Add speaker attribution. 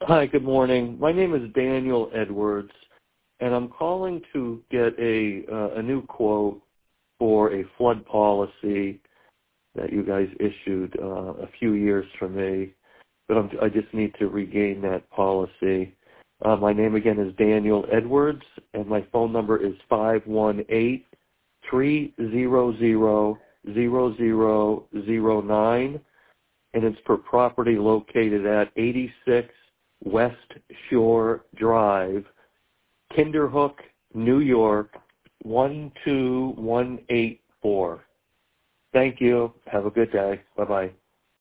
Speaker 1: Hi, good morning. My name is Daniel Edwards, and I'm calling to get a new quote for a flood policy that you guys issued a few years for me, but I just need to regain that policy. My name again is Daniel Edwards, and my phone number is 518-300-0009, and it's for property located at 86 West Shore Drive, Kinderhook, New York, 12184. Thank you. Have a good day. Bye-bye.